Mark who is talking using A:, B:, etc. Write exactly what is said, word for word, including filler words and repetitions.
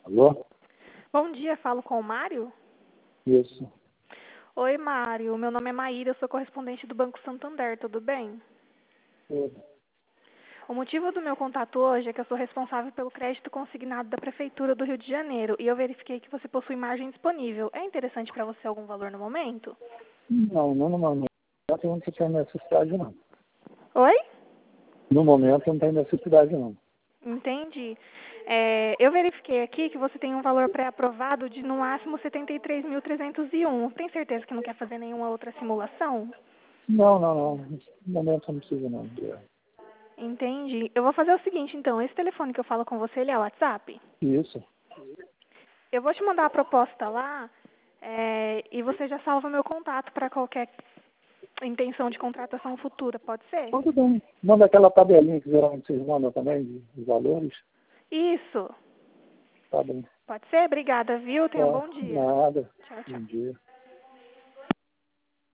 A: Alô?
B: Bom dia, falo com o Mário?
A: Isso.
B: Oi, Mário. Meu nome é Maíra, eu sou correspondente do Banco Santander, tudo bem?
A: Tudo.
B: O motivo do meu contato hoje é que eu sou responsável pelo crédito consignado da Prefeitura do Rio de Janeiro e eu verifiquei que você possui margem disponível. É interessante para você algum valor no momento?
A: Não, não no momento. No momento não tem necessidade, não.
B: Oi?
A: No momento não tem necessidade, não.
B: Entendi. É, eu verifiquei aqui que você tem um valor pré-aprovado de no máximo setenta e três mil trezentos e um. Tem certeza que não quer fazer nenhuma outra simulação?
A: Não, não, não. No momento não precisa, não.
B: Entendi. Eu vou fazer o seguinte, então. Esse telefone que eu falo com você, ele é o WhatsApp?
A: Isso.
B: Eu vou te mandar a proposta lá é, e você já salva meu contato para qualquer intenção de contratação futura, pode ser?
A: Tudo bem. Manda aquela tabelinha que geralmente vocês mandam também, de, de valores.
B: Isso.
A: Tá bem.
B: Pode ser? Obrigada, viu? Tenha um
A: Tá.
B: bom dia.
A: Nada.
B: Tchau, tchau.
A: Bom dia.